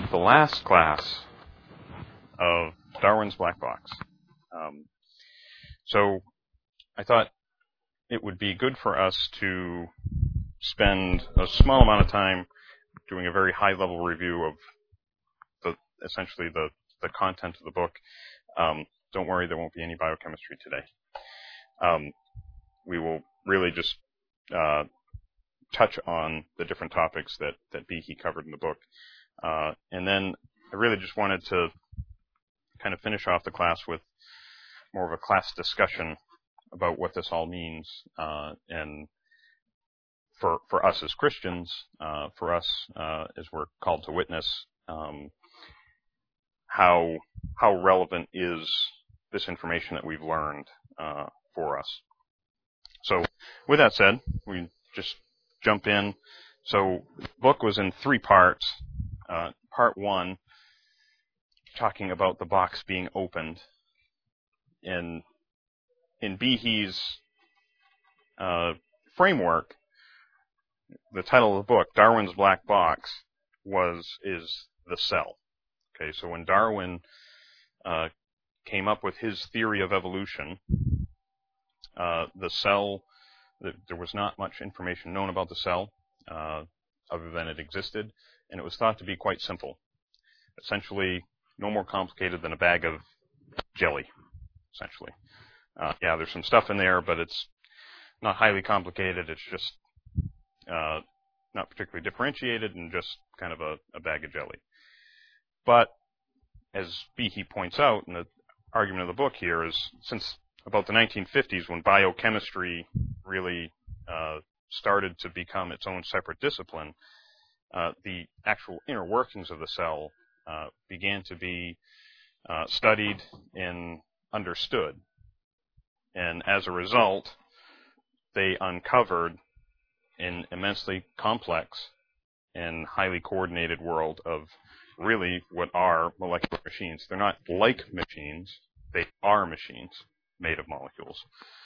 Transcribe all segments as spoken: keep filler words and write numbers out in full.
the last class of Darwin's Black Box. Um, so I thought it would be good for us to spend a small amount of time doing a very high-level review of the essentially the, the content of the book. Um, don't worry, there won't be any biochemistry today. Um, we will really just uh, touch on the different topics that, that Behe covered in the book. Uh, and then I really just wanted to kind of finish off the class with more of a class discussion about what this all means, uh, and for for us as Christians, uh, for us uh, as we're called to witness, um, how how relevant is this information that we've learned uh, for us. So, with that said, we just jump in. So, the book was in three parts. Uh, part one, talking about the box being opened. In in Behe's uh, framework, the title of the book, Darwin's Black Box, was is the cell. Okay, so when Darwin uh, came up with his theory of evolution, uh, the cell, the, there was not much information known about the cell, uh, other than it existed, and it was thought to be quite simple. Essentially, no more complicated than a bag of jelly, essentially. Uh, yeah, there's some stuff in there, but it's not highly complicated. It's just uh, not particularly differentiated and just kind of a, a bag of jelly. But as Behe points out, and the argument of the book here is, since about the nineteen fifties, when biochemistry really uh, started to become its own separate discipline, uh, the actual inner workings of the cell uh, began to be uh, studied and understood. And as a result, they uncovered an immensely complex and highly coordinated world of really what are molecular machines. They're not like machines, they are machines made of molecules.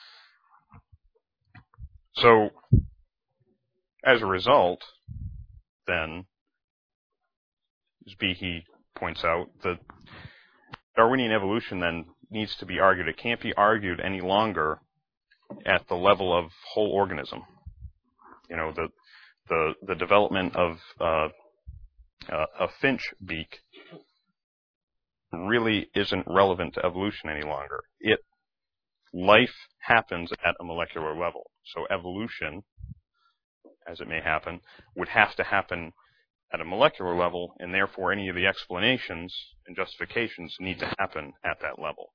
So, as a result, then, as Behe points out, the Darwinian evolution then needs to be argued. It can't be argued any longer at the level of whole organism. You know, the the the development of uh, uh, a finch beak really isn't relevant to evolution any longer. It life happens at a molecular level. So evolution, as it may happen, would have to happen at a molecular level, and therefore any of the explanations and justifications need to happen at that level.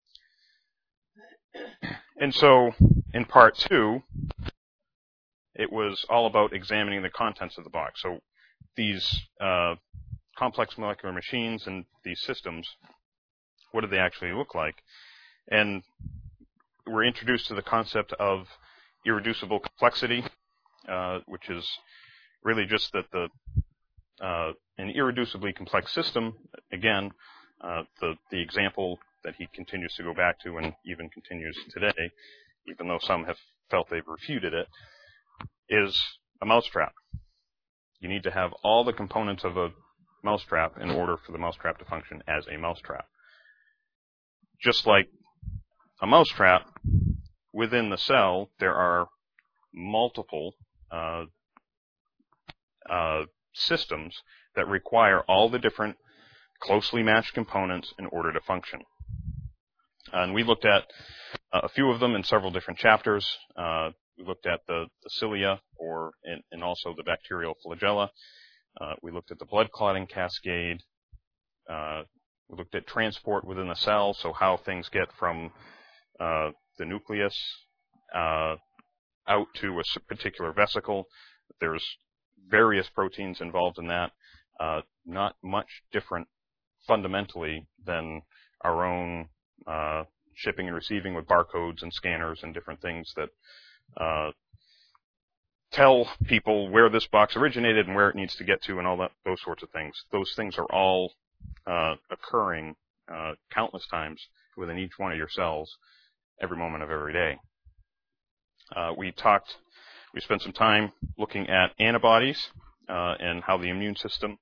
And so, in part two, it was all about examining the contents of the box. So these uh, complex molecular machines and these systems, what do they actually look like? And we're introduced to the concept of irreducible complexity, uh, which is really just that the uh, an irreducibly complex system, again, uh, the, the example that he continues to go back to and even continues today, even though some have felt they've refuted it, is a mousetrap. You need to have all the components of a mousetrap in order for the mousetrap to function as a mousetrap. Just like a mousetrap, within the cell, there are multiple uh, uh, systems that require all the different closely matched components in order to function. And we looked at uh, a few of them in several different chapters. Uh, we looked at the, the cilia, or and, and also the bacterial flagella. Uh, we looked at the blood clotting cascade. Uh, we looked at transport within the cell, so how things get from uh, the nucleus uh, out to a particular vesicle. There's various proteins involved in that, uh, not much different fundamentally than our own uh, shipping and receiving with barcodes and scanners and different things that uh, tell people where this box originated and where it needs to get to and all that, those sorts of things. Those things are all uh, occurring uh, countless times within each one of your cells every moment of every day. Uh, we talked We spent some time looking at antibodies uh, and how the immune system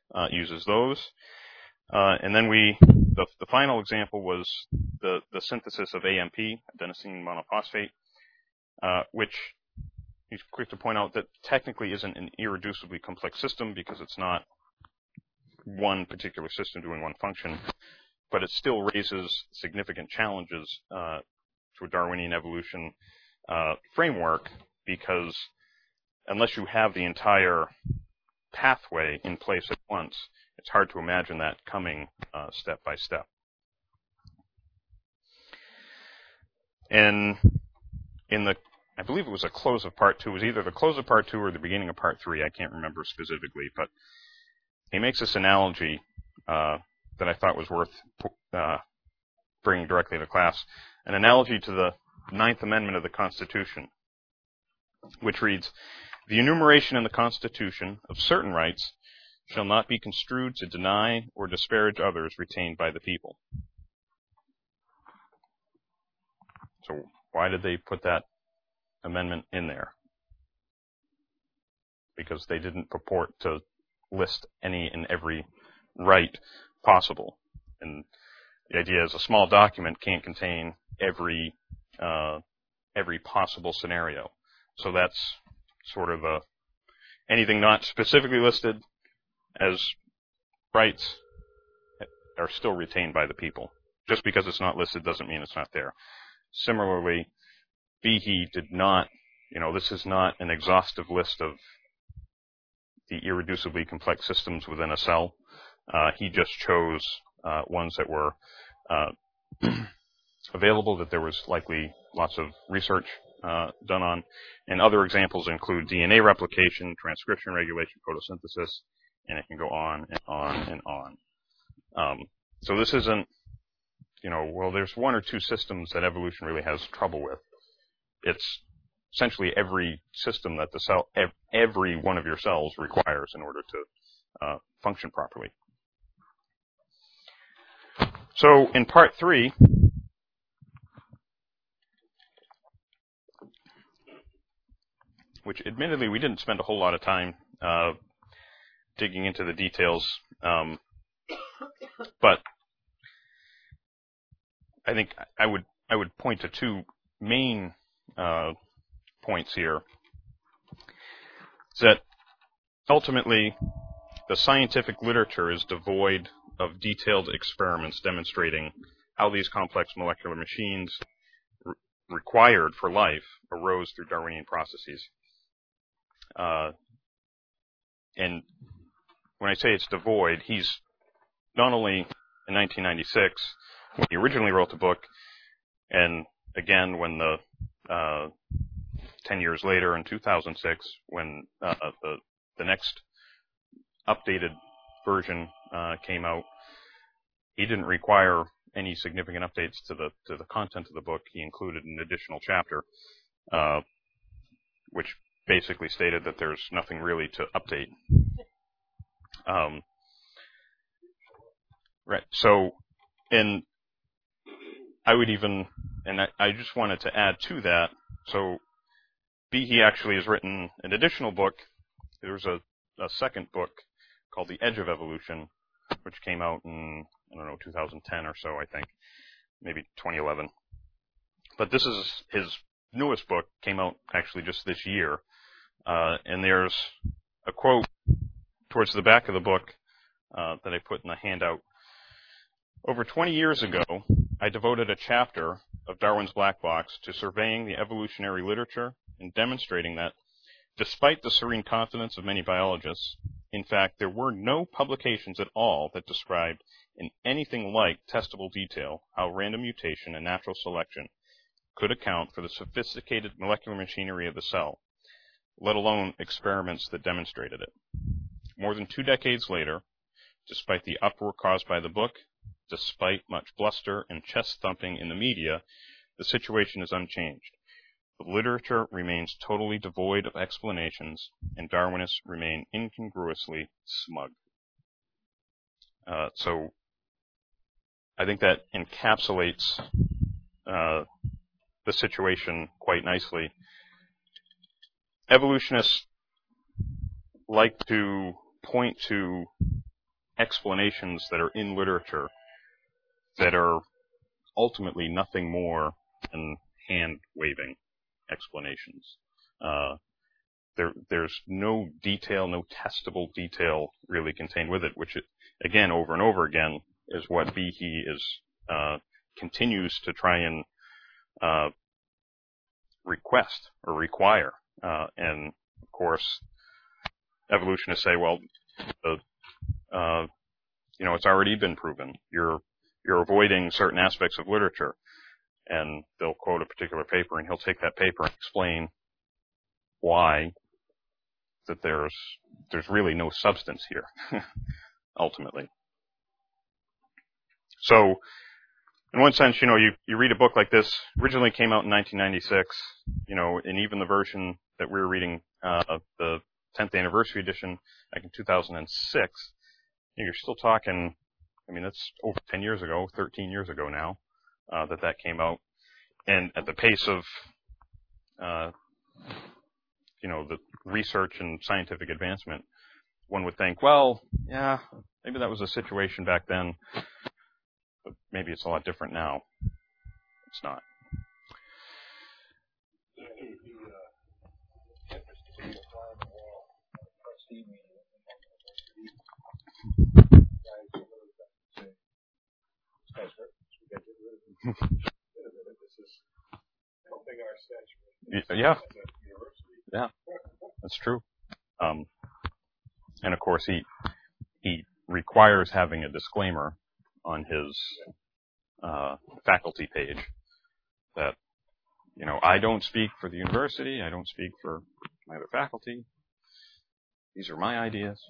uh, uses those. Uh, and then we, the, the final example was the, the synthesis of A M P, adenosine monophosphate, uh, which he's quick to point out that technically isn't an irreducibly complex system because it's not one particular system doing one function, but it still raises significant challenges uh, to a Darwinian evolution uh, framework, because unless you have the entire pathway in place at once, it's hard to imagine that coming uh, step by step. And in the, I believe it was a close of part two, it was either the close of part two or the beginning of part three, I can't remember specifically, but he makes this analogy uh, that I thought was worth uh, bringing directly to class, an analogy to the Ninth Amendment of the Constitution, which reads, "The enumeration in the Constitution of certain rights shall not be construed to deny or disparage others retained by the people." So why did they put that amendment in there? Because they didn't purport to list any and every right possible. And the idea is a small document can't contain every uh, every possible scenario. So that's sort of a anything not specifically listed as rights are still retained by the people. Just because it's not listed doesn't mean it's not there. Similarly, Behe did not, you know, this is not an exhaustive list of the irreducibly complex systems within a cell. Uh, he just chose uh, ones that were uh, available, that there was likely lots of research uh, done on. And other examples include D N A replication, transcription regulation, photosynthesis, and it can go on and on and on. Um, so this isn't, you know, well, there's one or two systems that evolution really has trouble with. It's essentially every system that the cell, every one of your cells requires in order to uh, function properly. So in part three, which admittedly we didn't spend a whole lot of time uh, digging into the details, um, but I think I would I would point to two main uh, points here. Is that ultimately the scientific literature is devoid of detailed experiments demonstrating how these complex molecular machines re- required for life arose through Darwinian processes. Uh, and when I say it's devoid, he's not only in nineteen ninety-six, when he originally wrote the book, and again when the uh, ten years later in two thousand six, when uh, the the next updated version uh, came out, he didn't require any significant updates to the to the content of the book. He included an additional chapter, uh, which basically stated that there's nothing really to update. Um, right. So, and I would even, and I, I just wanted to add to that. So, Behe actually has written an additional book. There's a, a second book called The Edge of Evolution, which came out in, I don't know, two thousand ten or so, I think, maybe twenty eleven. But this is his newest book, came out actually just this year. Uh, and there's a quote towards the back of the book uh, that I put in the handout. "Over twenty years ago, I devoted a chapter of Darwin's Black Box to surveying the evolutionary literature and demonstrating that, despite the serene confidence of many biologists, in fact, there were no publications at all that described in anything like testable detail how random mutation and natural selection could account for the sophisticated molecular machinery of the cell, let alone experiments that demonstrated it. More than two decades later, despite the uproar caused by the book, despite much bluster and chest-thumping in the media, the situation is unchanged. The literature remains totally devoid of explanations, and Darwinists remain incongruously smug." Uh, so I think that encapsulates uh, the situation quite nicely. Evolutionists like to point to explanations that are in literature that are ultimately nothing more than hand-waving explanations. Uh, there, there's no detail, no testable detail really contained with it, which, it, again, over and over again, is what Behe is uh, continues to try and uh, request or require. Uh, and, of course, evolutionists say, well, the, uh, you know, it's already been proven. You're you're avoiding certain aspects of literature. And they'll quote a particular paper, and he'll take that paper and explain why that there's there's really no substance here, ultimately. So, in one sense, you know, you, you read a book like this, originally came out in nineteen ninety-six, you know, and even the version that we were reading, uh, the tenth anniversary edition back in two thousand six, you know, you're still talking, I mean, that's over ten years ago, thirteen years ago now, uh, that that came out. And at the pace of, uh, you know, the research and scientific advancement, one would think, well, yeah, maybe that was a situation back then, but maybe it's a lot different now. It's not. Yeah, yeah, that's true. Um, and of course, he he requires having a disclaimer on his uh, faculty page that, you know, I don't speak for the university, I don't speak for my other faculty. These are my ideas.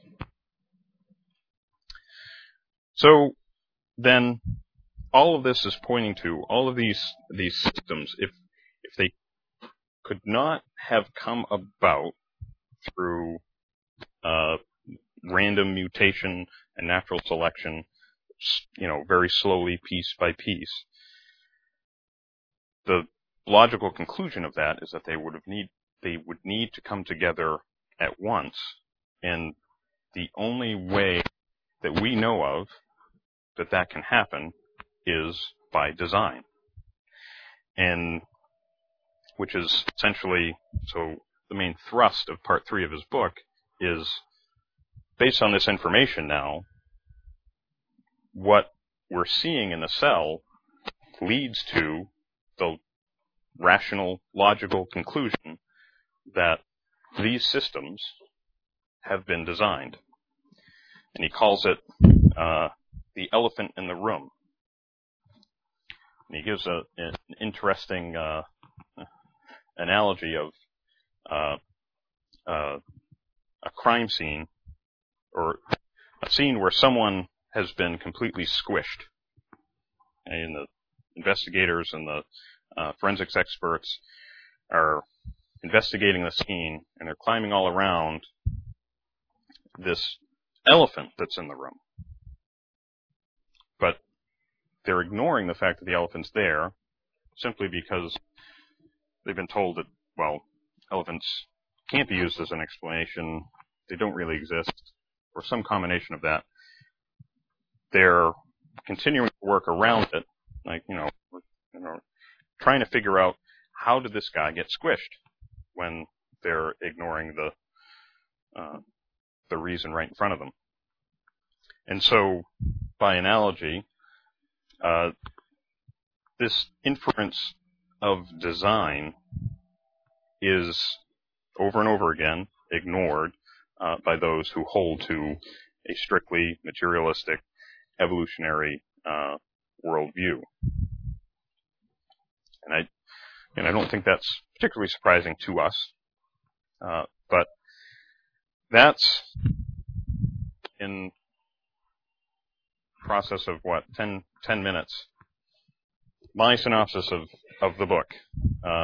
So then, all of this is pointing to all of these these systems. If if they could not have come about through uh, random mutation and natural selection, you know, very slowly, piece by piece, the logical conclusion of that is that they would have need they would need to come together at once, and the only way that we know of that that can happen is by design. And which is essentially, so the main thrust of part three of his book is, based on this information now, what we're seeing in the cell leads to the rational, logical conclusion that these systems have been designed. And he calls it uh, the elephant in the room. And he gives a, an interesting uh, analogy of uh, uh, a crime scene, or a scene where someone has been completely squished. And the investigators and the uh, forensics experts are investigating the scene, and they're climbing all around this elephant that's in the room. But they're ignoring the fact that the elephant's there simply because they've been told that, well, elephants can't be used as an explanation. They don't really exist, or some combination of that. They're continuing to work around it, like, you know, you know, trying to figure out how did this guy get squished when they're ignoring the uh, the reason right in front of them. And so, by analogy, uh, this inference of design is over and over again ignored uh, by those who hold to a strictly materialistic, evolutionary uh, worldview. And I, and I don't think that's particularly surprising to us, uh, but that's in process of what, ten, ten minutes. My synopsis of, of the book. Uh,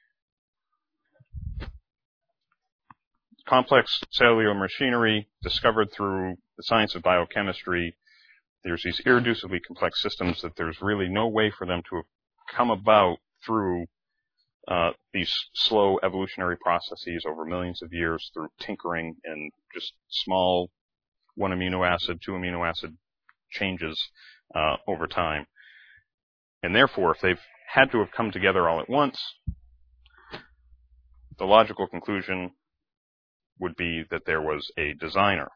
complex cellular machinery discovered through the science of biochemistry. There's these irreducibly complex systems that there's really no way for them to have come about through uh, these slow evolutionary processes over millions of years through tinkering and just small one amino acid, two amino acid changes uh, over time. And therefore, if they've had to have come together all at once, the logical conclusion would be that there was a designer.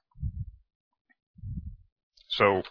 So,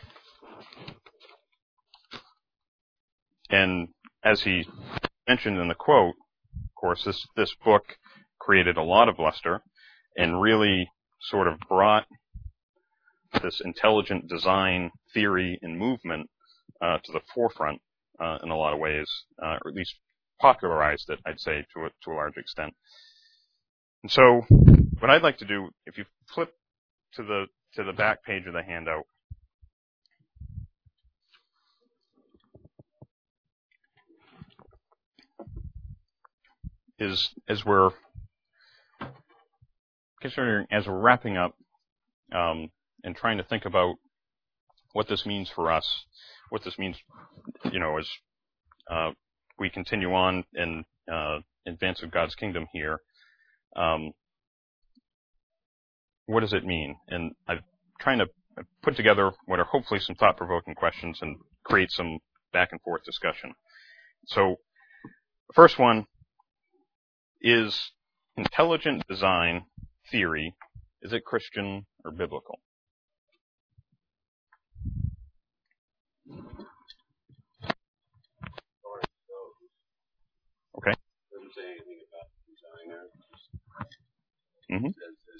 and as he mentioned in the quote, of course, this, this book created a lot of luster and really sort of brought this intelligent design theory and movement uh, to the forefront uh, in a lot of ways, uh, or at least popularized it, I'd say, to a, to a large extent. And so, what I'd like to do, if you flip to the to the back page of the handout, is as we're considering, as we're wrapping up um, and trying to think about what this means for us, what this means, you know, as uh, we continue on in uh, advance of God's kingdom here. Um, what does it mean? And I'm trying to put together what are hopefully some thought-provoking questions and create some back-and-forth discussion. So, the first one is intelligent design theory, is it Christian or biblical? Okay. Doesn't say anything about the designer. Mm-hmm. It says that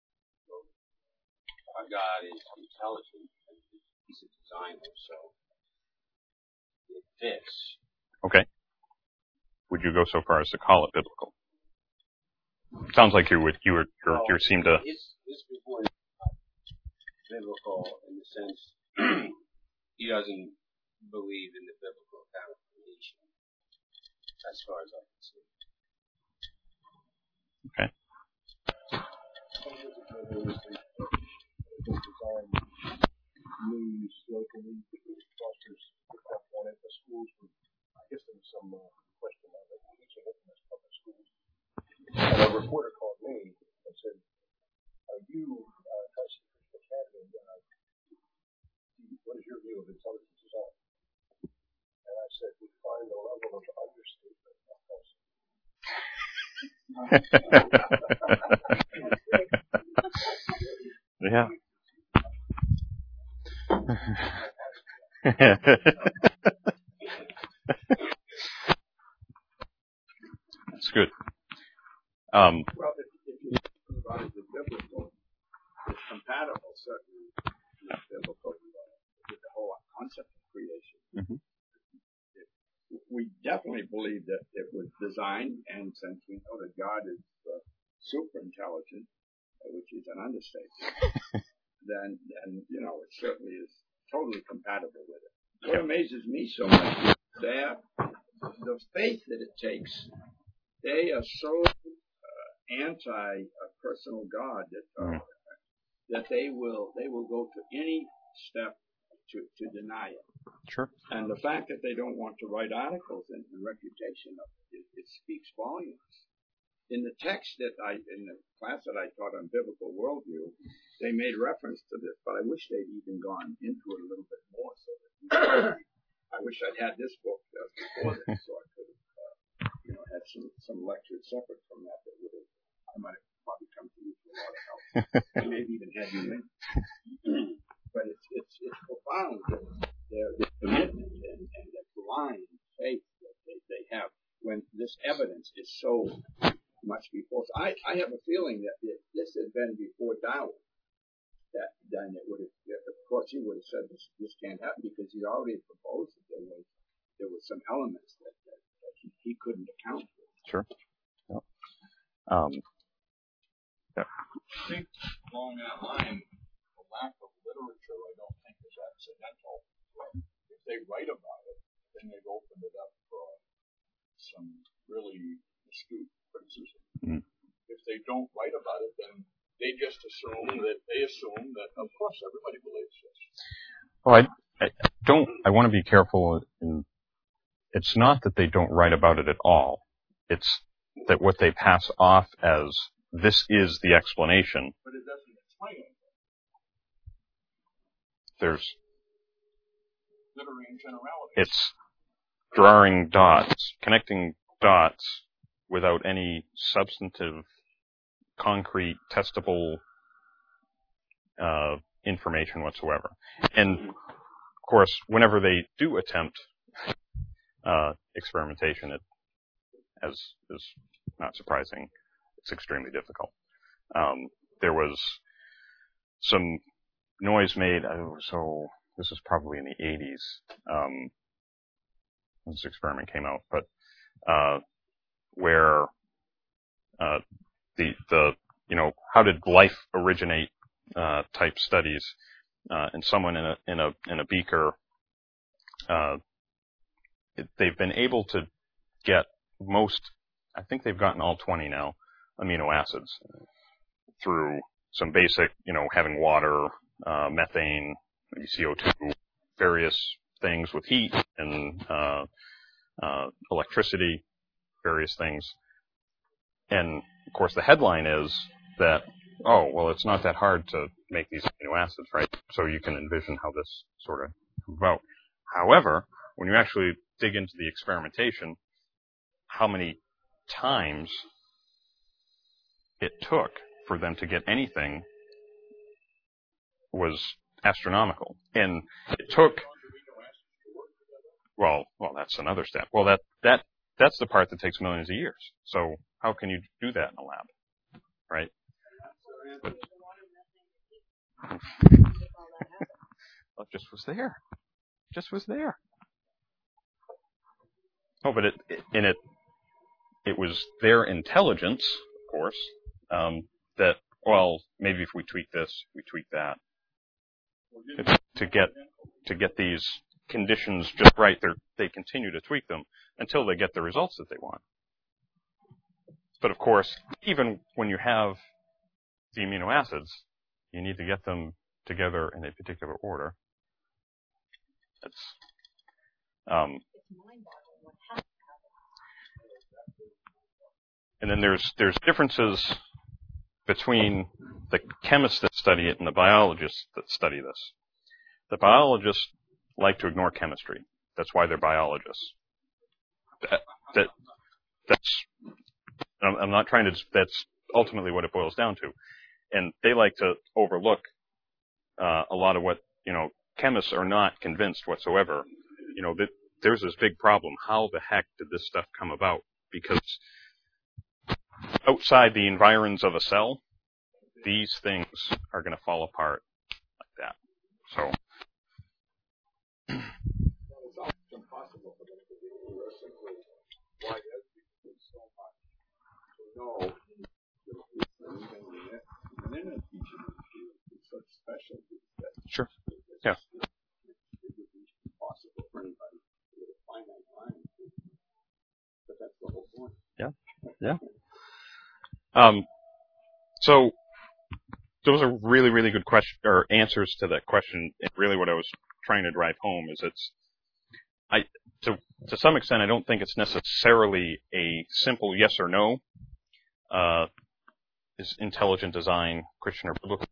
our God is intelligent and he's a designer, so it fits. Okay. Would you go so far as to call it biblical? Sounds like you would. You were. You, you seem to. His, his report is biblical in the sense he doesn't believe in the biblical account of creation, as far as I can see. Okay. Design news locally, fosters pickup on it. The schools would, I guess there was some uh, question on it, teaching it in those public schools. And a reporter called me and said, are you, uh, Tyson Christian Academy, uh, what is your view of intelligent design? And I said, we find a level of understatement. Yeah. That's good. Um, well, if, if you think about it, the biblical is compatible, certainly, with biblical, with the whole concept of creation. mm-hmm. It, we definitely believe that it was designed, and since we know that God is uh, super intelligent, which is an understatement, then, then, you know, it certainly is totally compatible with it. What amazes me so much is that the faith that it takes, they are so uh, anti a personal God that uh, mm. that they will they will go to any step to, to deny it. Sure. And the fact that they don't want to write articles in the reputation of it, it speaks volumes. In the text that I, in the class that I taught on biblical worldview, they made reference to this, but I wish they'd even gone into it a little bit more. So that I wish I'd had this book uh, before this, so I could have, uh, you know, had some some lectures separate from that that would have, I might have probably come to you for a lot of help, and maybe even had you in. But it's it's it's profound that their, their commitment and, and their blind faith that they, they have when this evidence is so much before. So I, I have a feeling that if this had been before Darwin, that then it would have, of course, he would have said this, this can't happen because he already proposed that there was, there was some elements that, that, that he, he couldn't account for. Sure. Yep. Um, yeah. I think along that line, the lack of literature, I don't think is accidental. If they write about it, then they've opened it up for some really astute criticism. Mm. If they don't write about it, then they just assume that they assume that, of course, everybody believes this. Well, I, I don't. I want to be careful. In, it's not that they don't write about it at all. It's that what they pass off as this is the explanation. But it doesn't explain anything. there's literary generality. It's drawing dots, connecting dots without any substantive, concrete, testable uh, information whatsoever. And of course, whenever they do attempt uh, experimentation, it, as is not surprising, it's extremely difficult. Um, there was some noise made, oh, so this is probably in the eighties, um, when this experiment came out, but uh, where uh, the the you know how did life originate uh, type studies, uh, and someone in a in a in a beaker, uh, it, they've been able to get most, I think they've gotten all twenty now, amino acids through some basic, you know, having water, uh, methane, maybe C O two, various things with heat and uh, uh, electricity, various things. And of course, the headline is that, oh, well, it's not that hard to make these amino acids, right? So you can envision how this sort of comes about. However, when you actually dig into the experimentation, how many times it took for them to get anything was astronomical. And it took, well, well, that's another step. Well, that, that, that's the part that takes millions of years. So how can you do that in a lab, right? But, well, it just was there. Just was there. Oh, but it, it in it, it was their intelligence, of course, um, that, well, maybe if we tweak this, we tweak that, to get to get these conditions just right. They they continue to tweak them until they get the results that they want. But of course, even when you have the amino acids, you need to get them together in a particular order. It's um, and then there's there's differences between the chemists that study it and the biologists that study this. The biologists like to ignore chemistry. That's why they're biologists. That, that that's I'm not trying to. That's ultimately what it boils down to, and they like to overlook uh, a lot of what you know. Chemists are not convinced whatsoever. You know that there's this big problem. How the heck did this stuff come about? Because outside the environs of a cell, these things are going to fall apart like that. So. It's almost impossible for them to be theoretically why has become so much to know anything in it. And then it's it's such specialties that Sure. Yeah. It would be impossible for anybody with a finite mind. But that's the whole point. Yeah. Yeah. Um. So those are really, really good question or answers to that question. And really, what I was trying to drive home is it's, I to to some extent, I don't think it's necessarily a simple yes or no. Uh, is intelligent design Christian or biblical?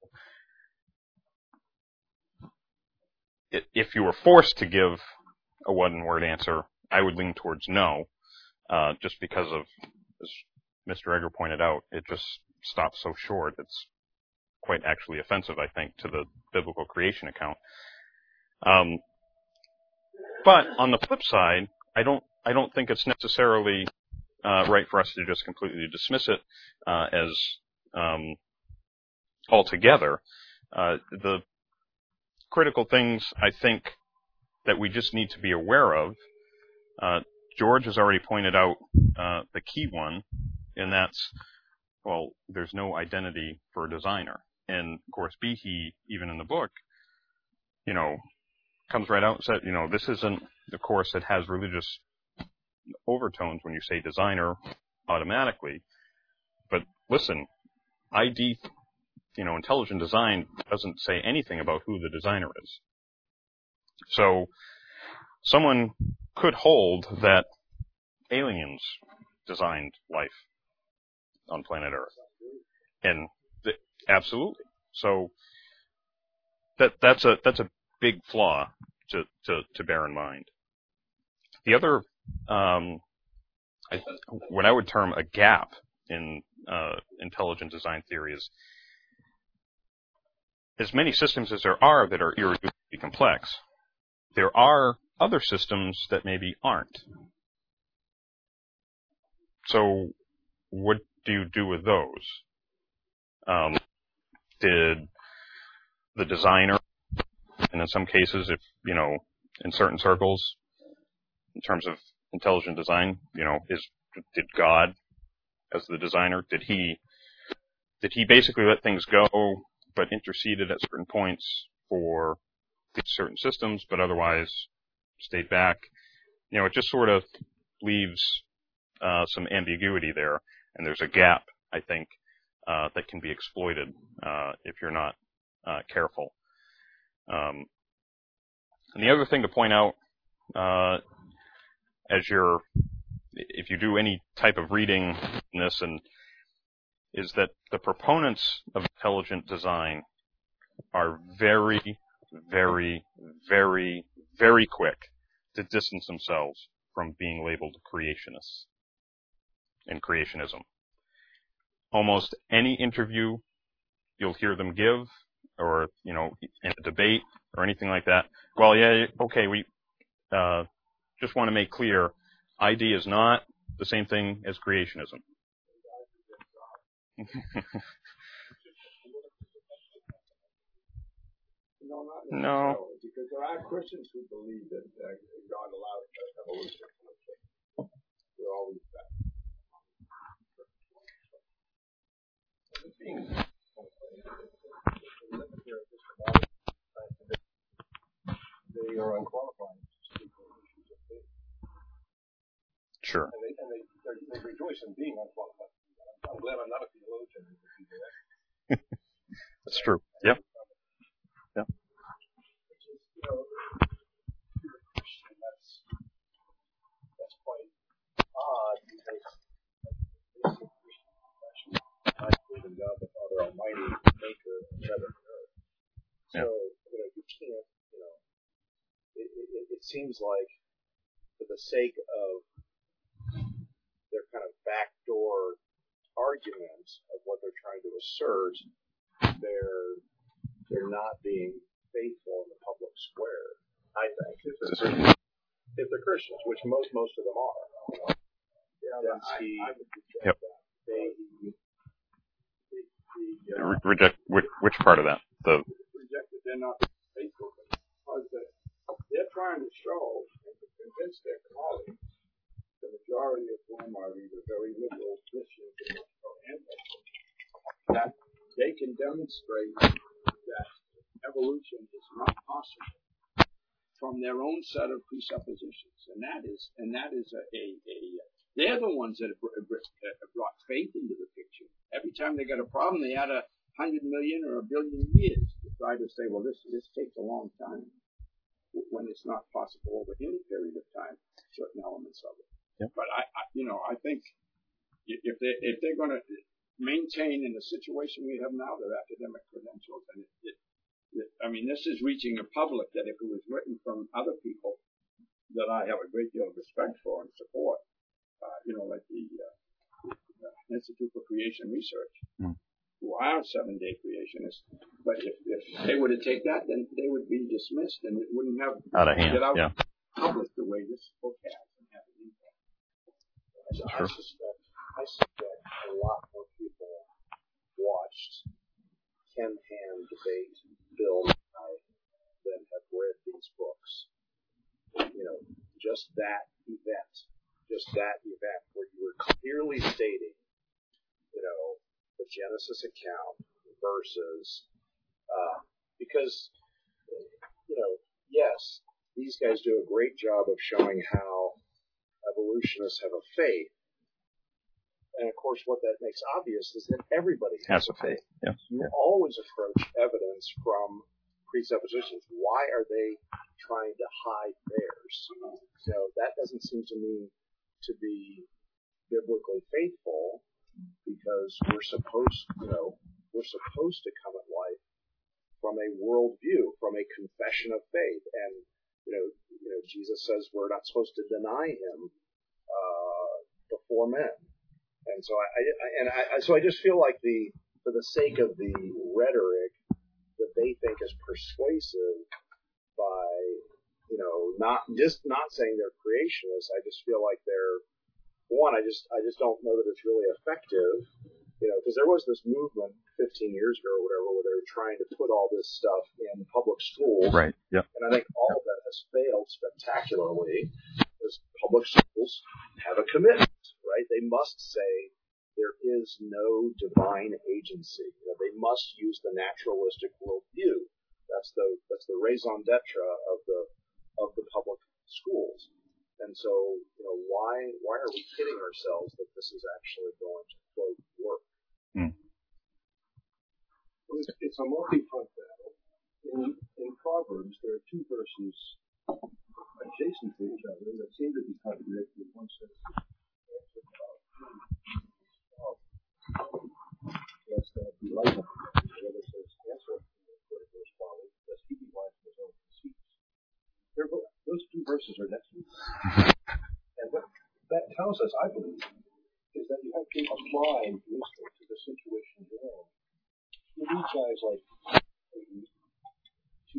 It, if you were forced to give a one-word answer, I would lean towards no, uh, just because of, as Mister Egger pointed out, it just stops so short. It's quite actually offensive, I think, to the biblical creation account. Um, but on the flip side, I don't, I don't think it's necessarily uh, right for us to just completely dismiss it uh, as um, altogether. Uh, the critical things, I think, that we just need to be aware of. Uh, George has already pointed out uh, the key one, and that's, well, there's no identity for a designer. And of course, Behe, even in the book, you know, comes right out and said, you know, this isn't the course that has religious overtones when you say designer automatically. But listen, I D, you know, intelligent design doesn't say anything about who the designer is. So someone could hold that aliens designed life on planet Earth. And th- absolutely. So that that's a that's a big flaw to, to, to bear in mind. The other, um, I, what I would term a gap in uh, intelligent design theory is, as many systems as there are that are irreducibly complex, there are other systems that maybe aren't. So what do you do with those? Um, did the designer, and in some cases, if, you know, in certain circles, in terms of intelligent design, you know, is, did God, as the designer, did he, did he basically let things go, but interceded at certain points for these certain systems, but otherwise stayed back? You know, it just sort of leaves uh, some ambiguity there, and there's a gap, I think, uh, that can be exploited uh, if you're not uh, careful. Um, and the other thing to point out, uh, as you're, if you do any type of reading in this, and is that the proponents of intelligent design are very, very, very, very quick to distance themselves from being labeled creationists and creationism. Almost any interview you'll hear them give, or, you know, in a debate or anything like that, well, yeah, okay, we uh, just want to make clear, I D is not the same thing as creationism. No, not necessarily, No. because there are Christians who believe that uh, God allowed evolution. They're always that. They are unqualified to speak on issues of faith. Sure. And they, and they, they rejoice in being unqualified. I'm glad I'm not a theologian. That's true. Yep. Yep. Which is, you know, if you're a Christian, that's, that's quite odd, because this is a Christian confession. I believe in God the Father Almighty, maker of heaven and earth. So, Yeah. you know, you can't, you know, it, it, it seems like for the sake of their kind of backdoor argument of what they're trying to assert, they're they're not being faithful in the public square, I think. If they're Christians, if they're Christians, which most most of them are. You know, yeah, Dembski, I, I would reject Yep. that. They, they, they, uh, Re- reject which, which part of that? The rejected. They're not faithful because they, they're trying to show and to convince their colleagues, the majority of whom are either very liberal Christians or anti-Christian, that they can demonstrate that evolution is not possible from their own set of presuppositions, and that is, and that is a, a, a they're the ones that have brought faith into the picture. Every time they got a problem, they add a hundred million or a billion years to try to say, well, this this takes a long time, when it's not possible over any period of time, certain elements of it. Yep. But I, I, you know, I think if they if they're going to maintain in the situation we have now their academic credentials, and it, it, it, I mean, this is reaching a public that if it was written from other people that I have a great deal of respect for and support, uh, you know, like the, uh, the Institute for Creation Research, mm. who are seven-day creationists, but if, if they were to take that, then they would be dismissed, and it wouldn't have out of hand. get out Yeah. published the way this book has and have an impact. So I Sure. suspect, I suspect a lot more people watched Ken Ham debate Bill Nye than have read these books. You know, just that event, just that event where you were clearly stating, you know, the Genesis account versus, uh, because, you know, yes, these guys do a great job of showing how evolutionists have a faith. And of course, what that makes obvious is that everybody has, has a faith. faith. Yeah. You yeah. always approach evidence from presuppositions. Why are they trying to hide theirs? So that doesn't seem to me to be biblically faithful, because we're supposed, you know, we're supposed to come at life from a worldview, from a confession of faith. And, you know, you know, Jesus says we're not supposed to deny him, uh, before men. And so I, I and I, so I just feel like the, for the sake of the rhetoric that they think is persuasive by, you know, not, just not saying they're creationists, I just feel like they're, one, I just, I just don't know that it's really effective. You know, because there was this movement fifteen years ago or whatever where they were trying to put all this stuff in public schools. Right. Yep. And I think all of that has failed spectacularly because public schools have a commitment, right? They must say there is no divine agency. You know, they must use the naturalistic worldview. That's the that's the raison d'etre of the of the public schools. And so, you know, why why are we kidding ourselves that this is actually going to quote work? Hmm. Well, it's, it's a multi-front battle. In, in Proverbs, there are two verses adjacent to each other that seem to be contradictory. One says, "Answer about lest thou be light unto him." The other says, "Answer according to his folly, lest he be wise in his own conceits." They're both, those two verses are next to each other. And what that tells us, I believe, is that you have to apply wisdom to the situation you're in. You need guys like Satan to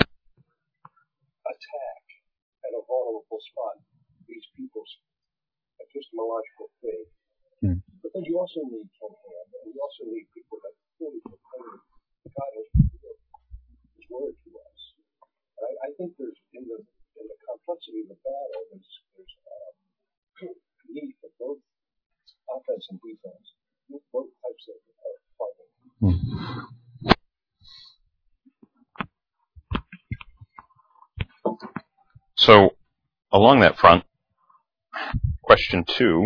attack at a vulnerable spot these people's epistemological faith. Hmm. But then you also need Ken Ham, and you also need people that fully proclaim God has revealed his word to us. I, I think there's in the in the complexity of the battle, there's there's um, need for both offense and defense, both types of, of fighting. So, along that front, question two: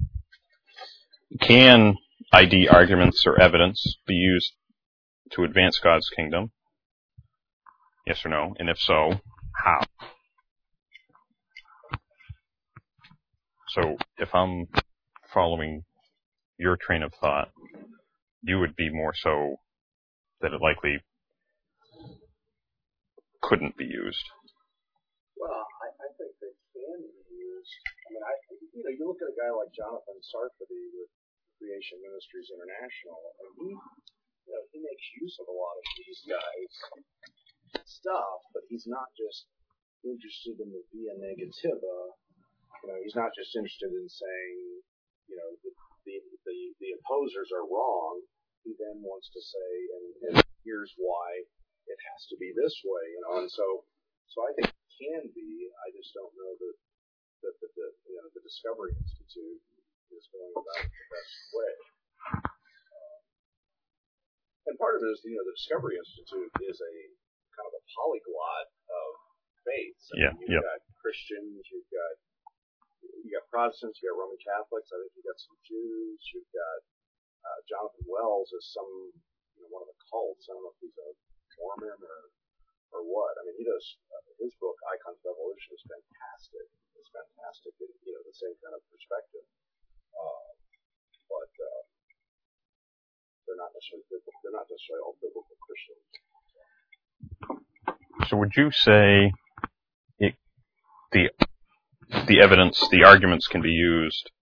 can I D arguments or evidence be used to advance God's kingdom? Yes or no? And if so, how? So, if I'm following your train of thought, you would be more so that it likely couldn't be used. Well, I, I think they can be used. I mean, I you know, you look at a guy like Jonathan Sarfati with Creation Ministries International, and he, you know, he makes use of a lot of these guys' stuff, but he's not just interested in the via negativa. You know, he's not just interested in saying, you know, the the the, the opposers are wrong. He then wants to say, and, and here's why it has to be this way. You know, and so so I think it can be. I just don't know that that the, the you know the Discovery Institute is going about it the best way. Uh, and part of it is, you know, the Discovery Institute is a kind of a polyglot of faiths. I Yeah. mean, you've Yep. got Christians, you've got you got Protestants, you got Roman Catholics. I think you got some Jews. You've got uh, Jonathan Wells is some, you know, one of the cults. I don't know if he's a Mormon or or what. I mean, he does uh, his book Icons of Evolution is fantastic. It's fantastic. In, you know, the same kind of perspective. Uh, but uh, they're not necessarily they're not necessarily all biblical Christians. So would you say it, the the evidence, the arguments can be used?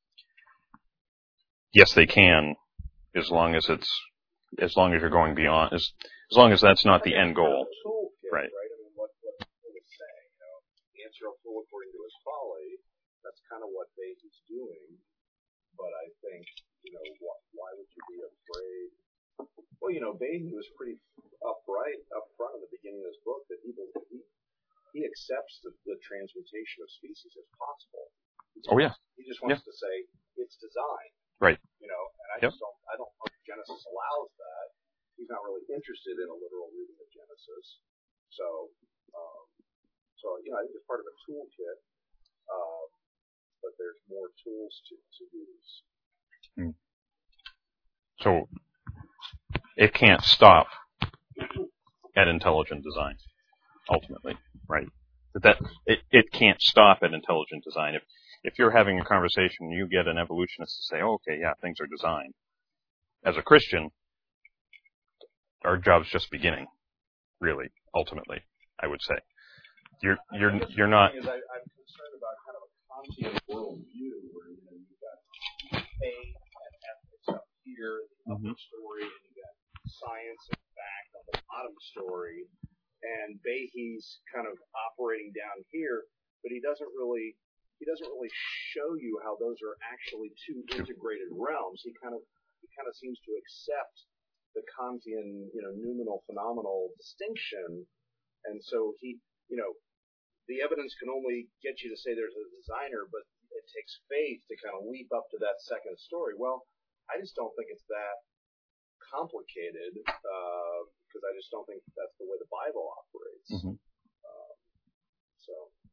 Yes, they can, as long as it's as long as you're going beyond, as as long as that's not the end goal. Toolkit, Right. Right. I mean, what what Paul is saying, you know, answer a fool according to his folly. That's kind of what Faith is doing. But I think, you know, wh- why would you be afraid? Well, you know, Beatty was pretty upright up front at the beginning of his book that he he, he accepts the, the transmutation of species as possible. He just, Oh yeah. He just wants Yeah. to say it's design. Right. You know, and I Yep. just don't I don't know if Genesis allows that. He's not really interested in a literal reading of Genesis. So, um, so you know, I think it's part of a toolkit. Um, but there's more tools to to use. Hmm. So it can't stop at intelligent design, ultimately, right? That, that it, it can't stop at intelligent design. If if you're having a conversation and you get an evolutionist to say, oh, okay, yeah, things are designed. As a Christian, our job's just beginning. really, ultimately, I would say. You're you're you're not. Is I, I'm concerned about kind of a Kantian worldview where you know you've got faith and ethics up here, the upper mm-hmm. story, and you've got science and fact on the bottom story, and Behe's kind of operating down here, but he doesn't really he doesn't really show you how those are actually two integrated realms. He kind of he kind of seems to accept the Kantian, you know, noumenal phenomenal distinction, and so he, you know, the evidence can only get you to say there's a designer, but it takes faith to kind of leap up to that second story. Well, I just don't think it's that complicated, uh, because I just don't think that's the way the Bible operates. Mm-hmm. Um, so.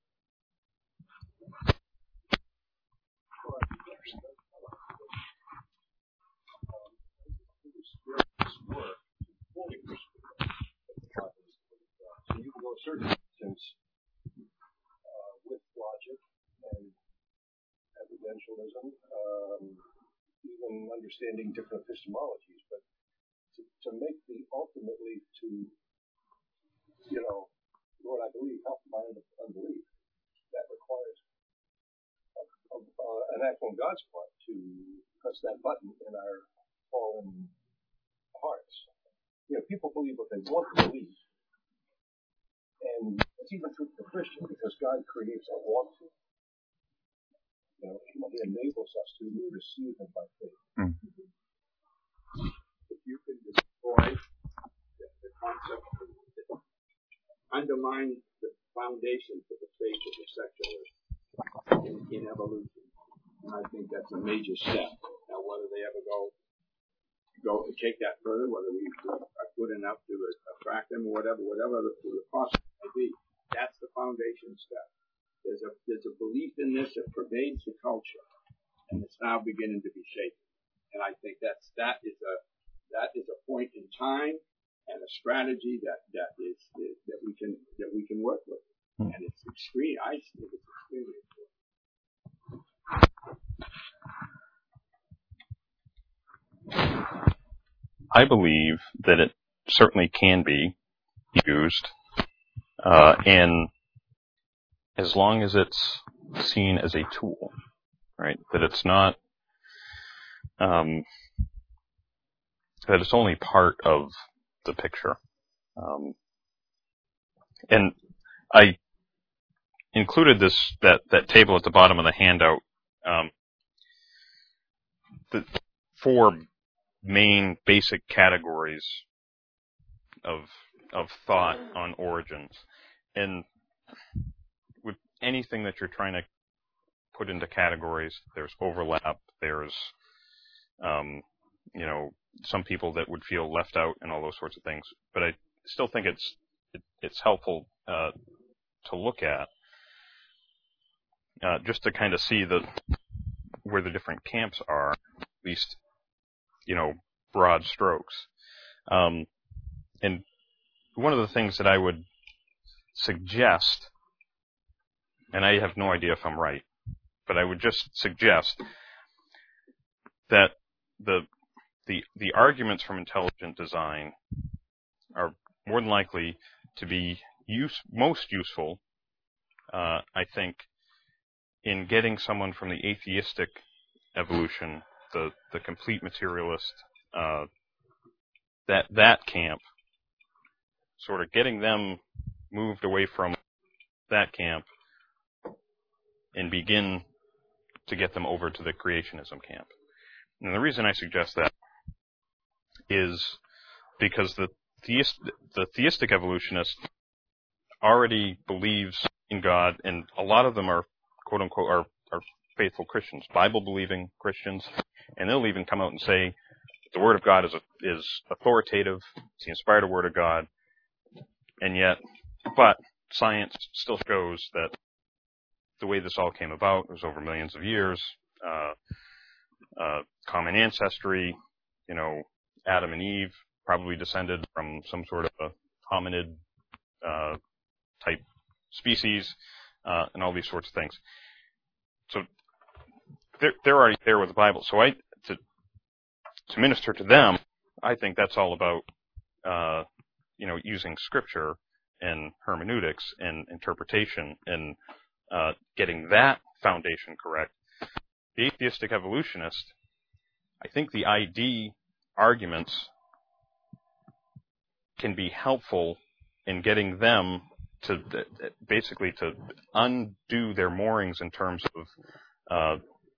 So you can go a certain distance uh, with logic and evidentialism, um, even understanding different epistemologies, but to, to make the ultimately to, you know, Lord, I believe, help my unbelief, that requires a, a, uh, an act on God's part to press that button in our fallen hearts. You know, people believe what they want to believe. And it's even true for the Christian, because God creates a want to. You know, He enables us to receive Him by faith. Mm. If you can destroy the, the concept, undermine the foundation for the faith of the secularists in, in evolution, and I think that's a major step. Now, whether they ever go go take that further, whether we are good enough to attract them or whatever, whatever the, the process may be, that's the foundation step. There's a there's a belief in this that pervades the culture, and it's now beginning to be shaken. And I think that's that is a that is a point in time and a strategy that that is, is that we can that we can work with, and it's extreme. I think it's extremely important. I believe that it certainly can be used, uh, in as long as it's seen as a tool, right? That it's not, um, that it's only part of the picture. Um, and I included this that that table at the bottom of the handout. Um, the four main basic categories of of thought on origins, and with anything that you're trying to put into categories, there's overlap. There's, um, you know, some people that would feel left out and all those sorts of things. But I still think it's it, it's helpful uh, to look at uh, just to kind of see the where the different camps are, at least, you know, broad strokes. Um, and one of the things that I would suggest, and I have no idea if I'm right, but I would just suggest that the the the arguments from intelligent design are more than likely to be use, most useful, uh, I think, in getting someone from the atheistic evolution, the, the complete materialist, uh, that that camp, sort of getting them moved away from that camp and begin to get them over to the creationism camp. And the reason I suggest that is because the theist, the theistic evolutionist already believes in God, and a lot of them are, quote unquote, are, are faithful Christians, Bible-believing Christians, and they'll even come out and say the Word of God is a, is authoritative, it's the inspired Word of God, and yet, but science still shows that the way this all came about was over millions of years, uh, uh, common ancestry, you know, Adam and Eve probably descended from some sort of a hominid uh, type species, uh, and all these sorts of things. So they're, they're already there with the Bible. So I to to minister to them, I think that's all about uh, you know, using scripture and hermeneutics and interpretation and uh, getting that foundation correct. The atheistic evolutionist, I think the I D arguments can be helpful in getting them to basically to undo their moorings in terms of uh,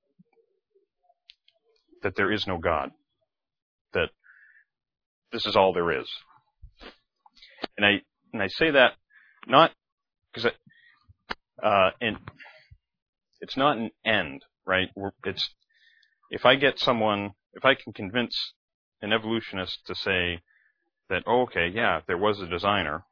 that there is no God, that this is all there is. And I and I say that not because uh, and it's not an end, right? We're, it's if I get someone, if I can convince an evolutionist to say that, oh, okay, yeah, there was a designer,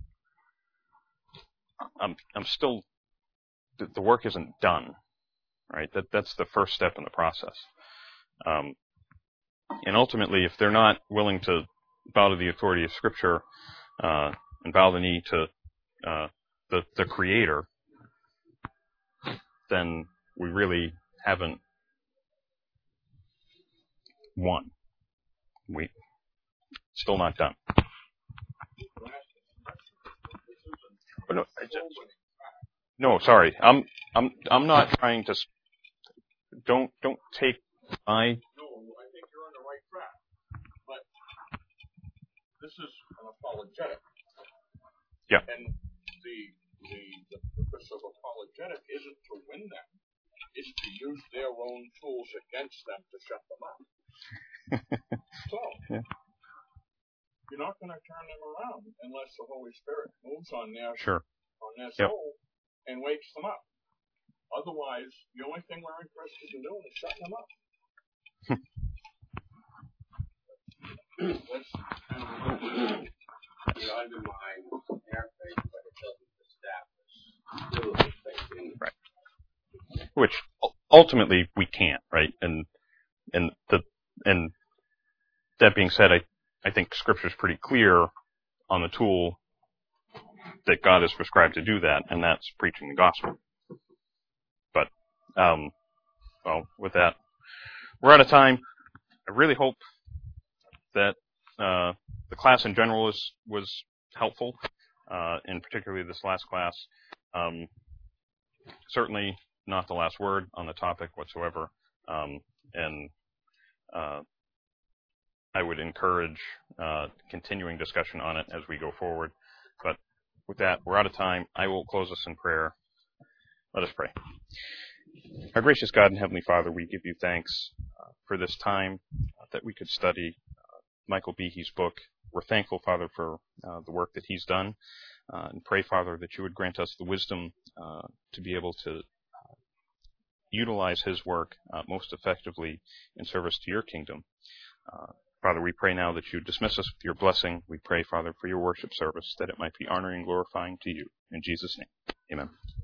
I'm I'm still the, the work isn't done, right? That that's the first step in the process. Um, and ultimately, if they're not willing to bow to the authority of Scripture uh, and bow the knee to uh, the the Creator, then we really haven't won. We still not done. Oh, no, I just, no, sorry. I'm I'm I'm not trying to. Don't don't take my. No, I think you're on the right track. But this is an apologetic. Yeah. And the the the purpose of apologetic isn't to win them. It's to use their own tools against them to shut them up. So, yeah. You're not going to turn them around unless the Holy Spirit moves on their Sure. on their Yep. soul and wakes them up. Otherwise, the only thing we're interested in doing is shutting them up. That's kind of It undermines their faith, but it doesn't establish biblical faith in Right. Which ultimately we can't, right? And and the and that being said, I I think Scripture is pretty clear on the tool that God has prescribed to do that, and that's preaching the gospel. But um, well, with that, we're out of time. I really hope that uh, the class in general is, was helpful, uh, and particularly this last class. Um, certainly not the last word on the topic whatsoever, um, and uh, I would encourage uh, continuing discussion on it as we go forward. But with that, we're out of time. I will close us in prayer. Let us pray. Our gracious God and Heavenly Father, we give you thanks uh, for this time uh, that we could study uh, Michael Behe's book. We're thankful, Father, for uh, the work that he's done, uh, and pray, Father, that you would grant us the wisdom uh, to be able to uh, utilize his work uh, most effectively in service to your kingdom. Uh, Father, we pray now that you dismiss us with your blessing. We pray, Father, for your worship service, that it might be honoring and glorifying to you. In Jesus' name, amen.